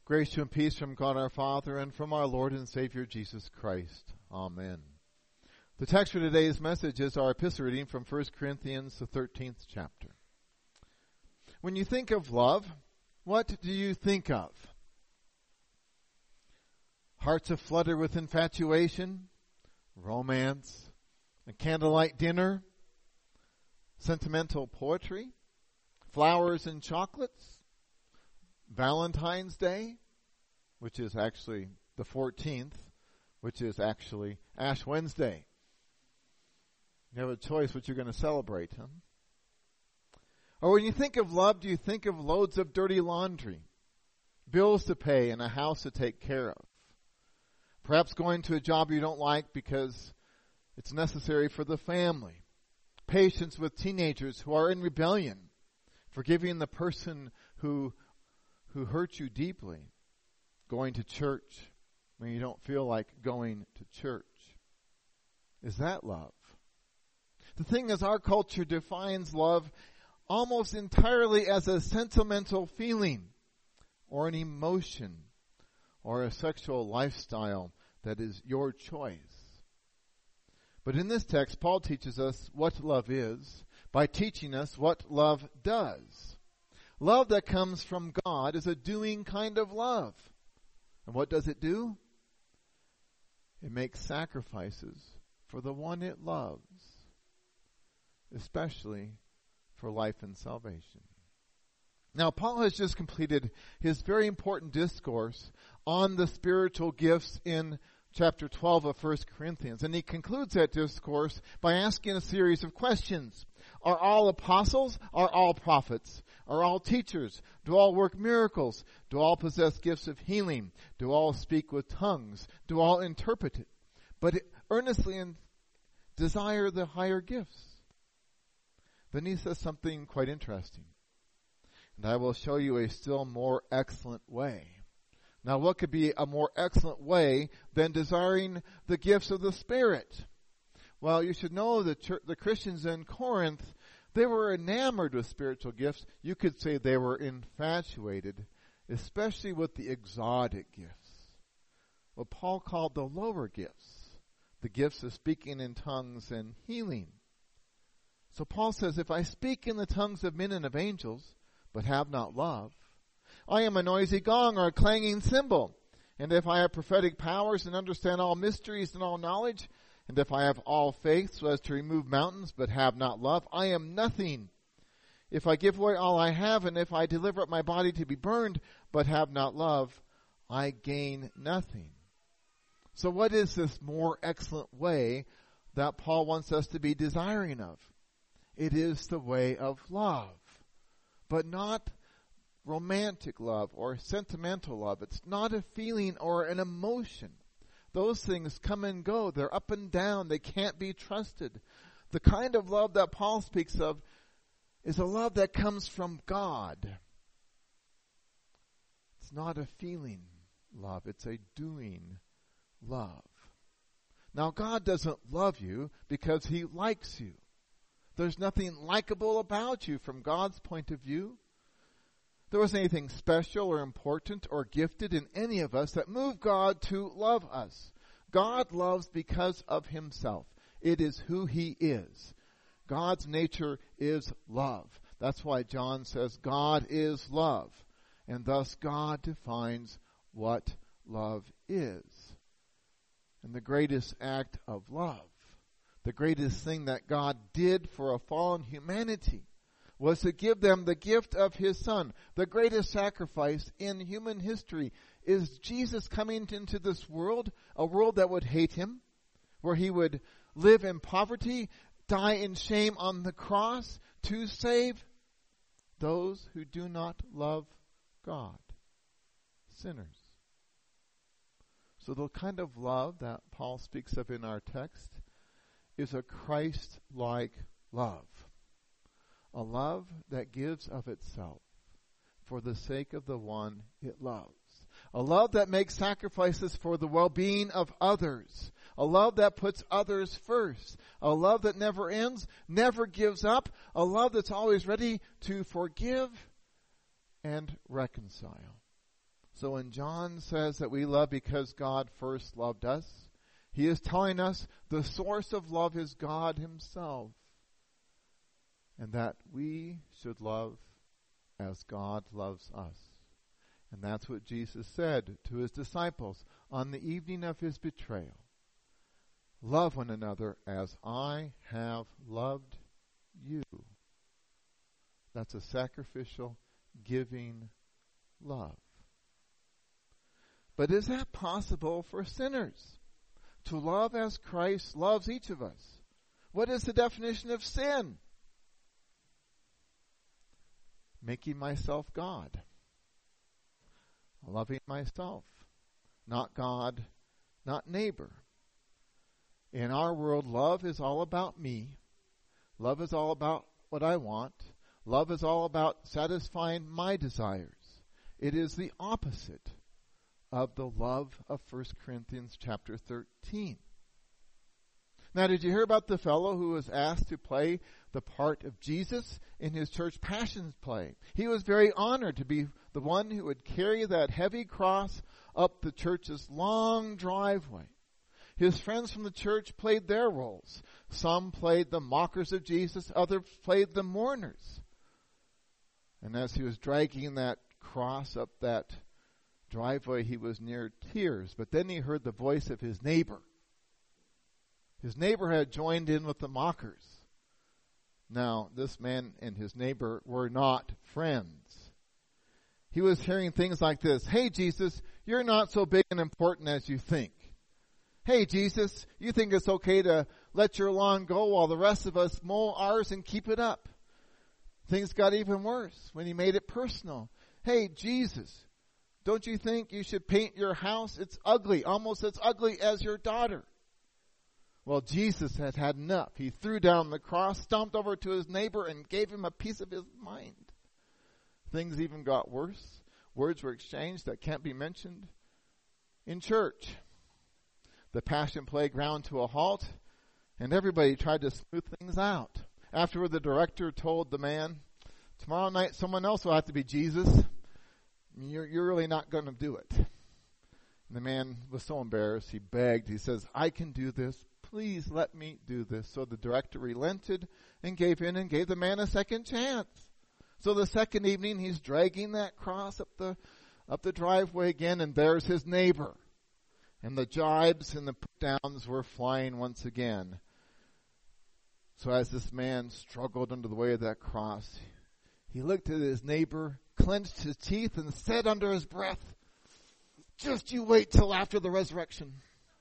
Grace to and peace from God our Father and from our Lord and Savior Jesus Christ. Amen. The text for today's message is our epistle reading from 1 Corinthians, the 13th chapter. When you think of love, what do you think of? Hearts aflutter with infatuation, romance, a candlelight dinner, sentimental poetry, flowers and chocolates, Valentine's Day, which is actually the 14th, which is actually Ash Wednesday. You have a choice what you're going to celebrate, huh? Or when you think of love, do you think of loads of dirty laundry, bills to pay, and a house to take care of? Perhaps going to a job you don't like because it's necessary for the family. Patience with teenagers who are in rebellion. Forgiving the person who hurt you deeply. Going to church when you don't feel like going to church. Is that love? The thing is, our culture defines love almost entirely as a sentimental feeling or an emotion or a sexual lifestyle that is your choice. But in this text, Paul teaches us what love is by teaching us what love does. Love that comes from God is a doing kind of love. And what does it do? It makes sacrifices for the one it loves, especially for life and salvation. Now, Paul has just completed his very important discourse on the spiritual gifts in chapter 12 of 1 Corinthians. And he concludes that discourse by asking a series of questions. Are all apostles? Are all prophets? Are all teachers? Do all work miracles? Do all possess gifts of healing? Do all speak with tongues? Do all interpret it? But earnestly desire the higher gifts. Then he says something quite interesting. And I will show you a still more excellent way. Now, what could be a more excellent way than desiring the gifts of the Spirit? Well, you should know that the Christians in Corinth, they were enamored with spiritual gifts. You could say they were infatuated, especially with the exotic gifts. What Paul called the lower gifts, the gifts of speaking in tongues and healing. So Paul says, if I speak in the tongues of men and of angels, but have not love, I am a noisy gong or a clanging cymbal. And if I have prophetic powers and understand all mysteries and all knowledge, and if I have all faith so as to remove mountains but have not love, I am nothing. If I give away all I have, and if I deliver up my body to be burned but have not love, I gain nothing. So what is this more excellent way that Paul wants us to be desiring of? It is the way of love, but not romantic love or sentimental love. It's not a feeling or an emotion. Those things come and go. They're up and down. They can't be trusted. The kind of love that Paul speaks of is a love that comes from God. It's not a feeling love. It's a doing love. Now, God doesn't love you because He likes you. There's nothing likable about you from God's point of view. There wasn't anything special or important or gifted in any of us that moved God to love us. God loves because of Himself. It is who He is. God's nature is love. That's why John says God is love. And thus God defines what love is. And the greatest act of love, the greatest thing that God did for a fallen humanity, was to give them the gift of His Son. The greatest sacrifice in human history is Jesus coming into this world, a world that would hate Him, where He would live in poverty, die in shame on the cross to save those who do not love God, sinners. So the kind of love that Paul speaks of in our text is a Christ-like love. A love that gives of itself for the sake of the one it loves. A love that makes sacrifices for the well-being of others. A love that puts others first. A love that never ends, never gives up. A love that's always ready to forgive and reconcile. So when John says that we love because God first loved us, he is telling us the source of love is God himself, and that we should love as God loves us. And that's what Jesus said to his disciples on the evening of his betrayal. Love one another as I have loved you. That's a sacrificial, giving love. But is that possible for sinners? To love as Christ loves each of us? What is the definition of sin? Making myself God. Loving myself. Not God, not neighbor. In our world, love is all about me. Love is all about what I want. Love is all about satisfying my desires. It is the opposite of the love of 1 Corinthians chapter 13. Now, did you hear about the fellow who was asked to play the part of Jesus in his church Passion play? He was very honored to be the one who would carry that heavy cross up the church's long driveway. His friends from the church played their roles. Some played the mockers of Jesus, others played the mourners. And as he was dragging that cross up that driveway, he was near tears. But then he heard the voice of his neighbor. His neighbor had joined in with the mockers. Now, this man and his neighbor were not friends. He was hearing things like this. Hey, Jesus, you're not so big and important as you think. Hey, Jesus, you think it's okay to let your lawn go while the rest of us mow ours and keep it up? Things got even worse when he made it personal. Hey, Jesus, don't you think you should paint your house? It's ugly, almost as ugly as your daughter. Well, Jesus had had enough. He threw down the cross, stomped over to his neighbor, and gave him a piece of his mind. Things even got worse. Words were exchanged that can't be mentioned. In church, the Passion play ground to a halt, and everybody tried to smooth things out. Afterward, the director told the man, tomorrow night someone else will have to be Jesus. You're really not going to do it. And the man was so embarrassed, he begged. He says, I can do this. Please let me do this. So the director relented and gave in and gave the man a second chance. So the second evening, he's dragging that cross up the driveway again, and there's his neighbor. And the jibes and the put-downs were flying once again. So as this man struggled under the weight of that cross, he looked at his neighbor, clenched his teeth, and said under his breath, just you wait till after the resurrection.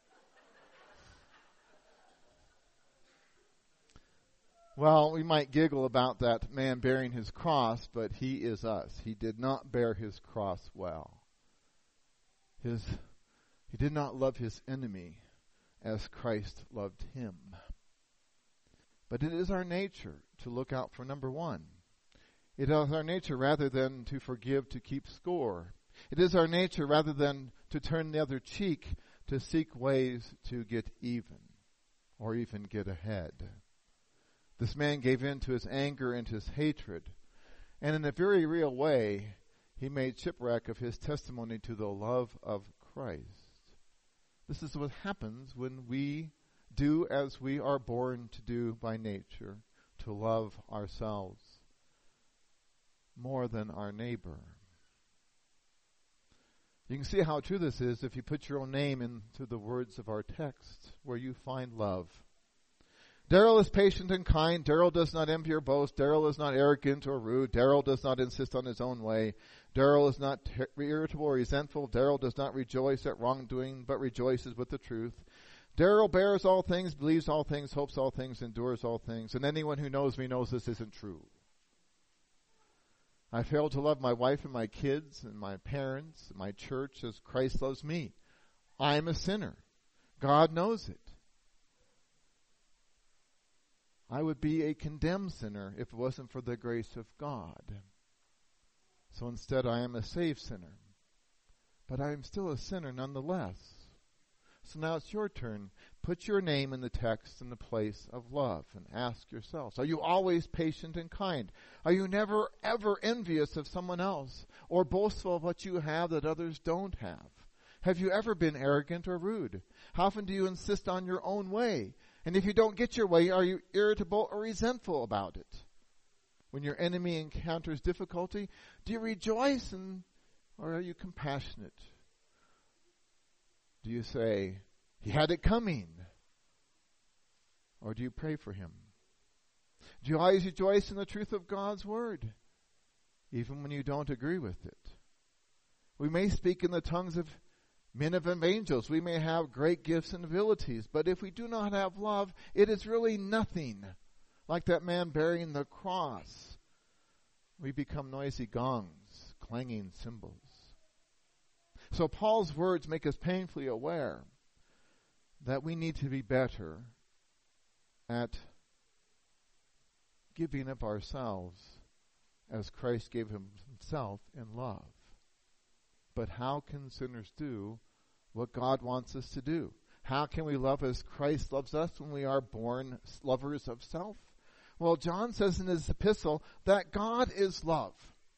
Well, we might giggle about that man bearing his cross, but he is us. He did not bear his cross well. He did not love his enemy as Christ loved him. But it is our nature to look out for number one. It is our nature rather than to forgive to keep score. It is our nature rather than to turn the other cheek to seek ways to get even or even get ahead. This man gave in to his anger and his hatred, and in a very real way, he made shipwreck of his testimony to the love of Christ. This is what happens when we do as we are born to do by nature, to love ourselves more than our neighbor. You can see how true this is if you put your own name into the words of our text, where you find love. Daryl is patient and kind. Daryl does not envy or boast. Daryl is not arrogant or rude. Daryl does not insist on his own way. Daryl is not irritable or resentful. Daryl does not rejoice at wrongdoing, but rejoices with the truth. Daryl bears all things, believes all things, hopes all things, endures all things. And anyone who knows me knows this isn't true. I fail to love my wife and my kids and my parents and my church as Christ loves me. I am a sinner. God knows it. I would be a condemned sinner if it wasn't for the grace of God. So instead, I am a saved sinner. But I am still a sinner nonetheless. So now it's your turn. put your name in the text in the place of love and ask yourselves, are you always patient and kind? Are you never, ever envious of someone else or boastful of what you have that others don't have? Have you ever been arrogant or rude? How often do you insist on your own way? And if you don't get your way, are you irritable or resentful about it? When your enemy encounters difficulty, do you rejoice or are you compassionate? Do you say, he had it coming? Or do you pray for him? Do you always rejoice in the truth of God's word, even when you don't agree with it? We may speak in the tongues of men of angels. We may have great gifts and abilities, but if we do not have love, it is really nothing. Like that man bearing the cross, we become noisy gongs, clanging cymbals. So Paul's words make us painfully aware that we need to be better at giving of ourselves as Christ gave himself in love. But how can sinners do what God wants us to do? How can we love as Christ loves us when we are born lovers of self? Well, John says in his epistle that God is love.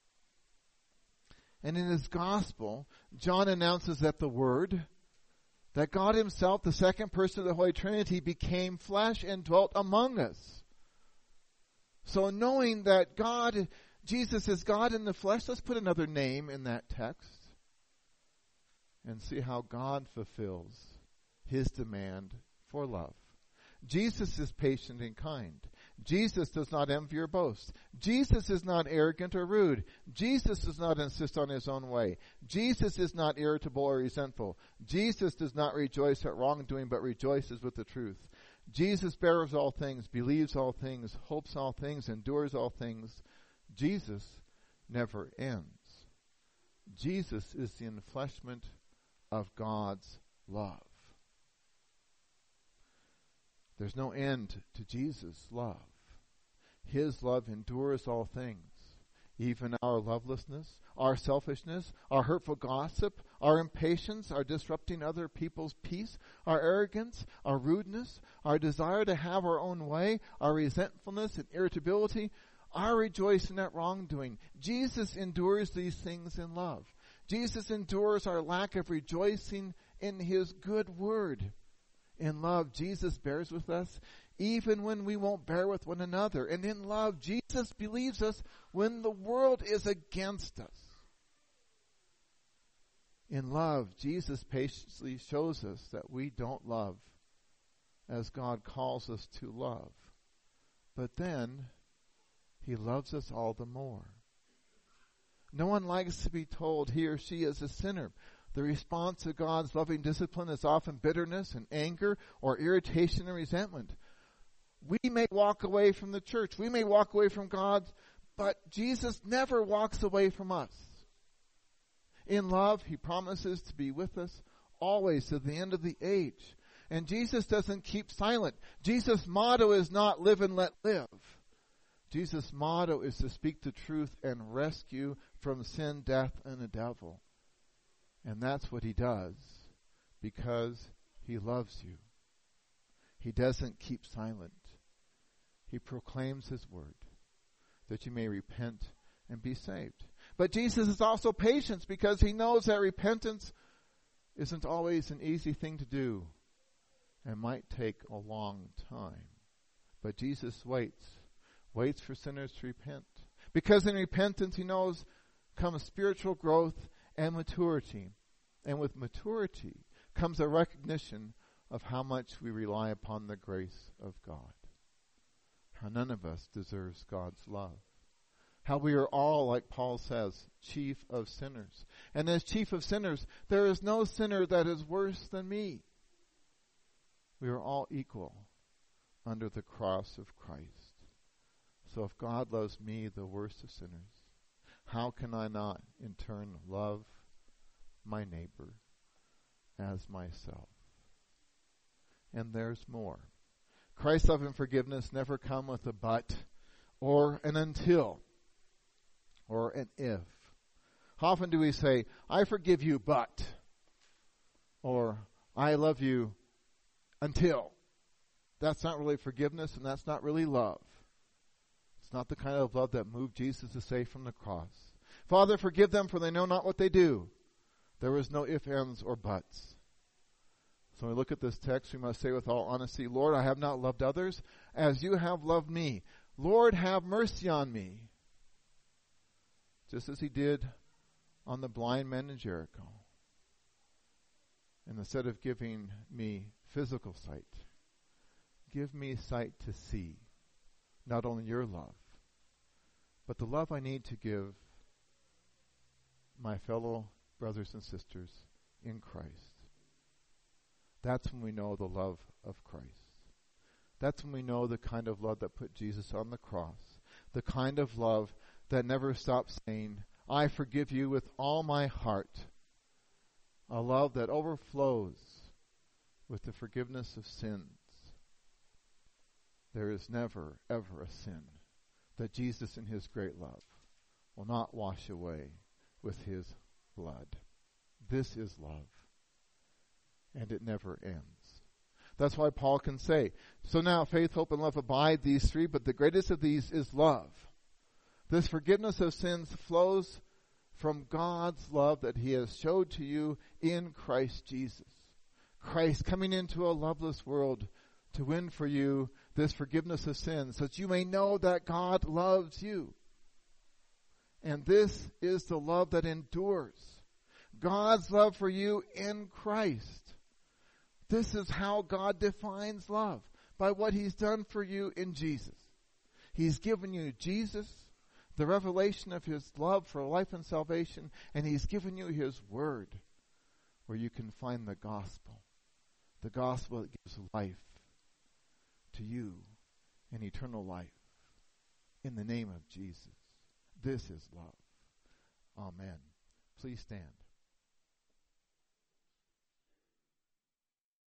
And in his gospel, John announces that the Word, that God himself, the second person of the Holy Trinity, became flesh and dwelt among us. So knowing that Jesus is God in the flesh, let's put another name in that text and see how God fulfills his demand for love. Jesus is patient and kind. Jesus does not envy or boast. Jesus is not arrogant or rude. Jesus does not insist on his own way. Jesus is not irritable or resentful. Jesus does not rejoice at wrongdoing, but rejoices with the truth. Jesus bears all things, believes all things, hopes all things, endures all things. Jesus never ends. Jesus is the enfleshment of God's love. There's no end to Jesus' love. His love endures all things, even our lovelessness, our selfishness, our hurtful gossip, our impatience, our disrupting other people's peace, our arrogance, our rudeness, our desire to have our own way, our resentfulness and irritability, our rejoicing at wrongdoing. Jesus endures these things in love. Jesus endures our lack of rejoicing in his good word. In love, Jesus bears with us even when we won't bear with one another. And in love, Jesus believes us when the world is against us. In love, Jesus patiently shows us that we don't love as God calls us to love. But then, he loves us all the more. No one likes to be told he or she is a sinner. The response to God's loving discipline is often bitterness and anger or irritation and resentment. We may walk away from the church. We may walk away from God, but Jesus never walks away from us. In love, he promises to be with us always to the end of the age. And Jesus doesn't keep silent. Jesus' motto is not live and let live. Jesus' motto is to speak the truth and rescue from sin, death, and the devil. And that's what he does because he loves you. He doesn't keep silent. He proclaims his word that you may repent and be saved. But Jesus is also patient because he knows that repentance isn't always an easy thing to do and might take a long time. But Jesus waits for sinners to repent. Because in repentance, he knows comes spiritual growth and maturity. And with maturity comes a recognition of how much we rely upon the grace of God. How none of us deserves God's love. How we are all, like Paul says, chief of sinners. And as chief of sinners, there is no sinner that is worse than me. We are all equal under the cross of Christ. So if God loves me, the worst of sinners, how can I not, in turn, love my neighbor as myself? And there's more. Christ's love and forgiveness never come with a but or an until or an if. How often do we say, I forgive you, but, or I love you until. That's not really forgiveness, and that's not really love. It's not the kind of love that moved Jesus to say from the cross, Father, forgive them, for they know not what they do. There was no ifs, ands, or buts. So when we look at this text, we must say with all honesty, Lord, I have not loved others as you have loved me. Lord, have mercy on me. Just as he did on the blind men in Jericho. And instead of giving me physical sight, give me sight to see not only your love, but the love I need to give my fellow brothers and sisters in Christ. That's when we know the love of Christ. That's when we know the kind of love that put Jesus on the cross. The kind of love that never stops saying, I forgive you with all my heart. A love that overflows with the forgiveness of sins. There is never, ever a sin that Jesus in his great love will not wash away with his blood. This is love. And it never ends. That's why Paul can say, so now faith, hope, and love abide, these three, but the greatest of these is love. This forgiveness of sins flows from God's love that he has showed to you in Christ Jesus. Christ coming into a loveless world to win for you this forgiveness of sins, so that you may know that God loves you. And this is the love that endures. God's love for you in Christ. This is how God defines love, by what he's done for you in Jesus. He's given you Jesus, the revelation of his love for life and salvation, and he's given you his word, where you can find the gospel that gives life to you and eternal life in the name of Jesus. This is love. Amen. Please stand.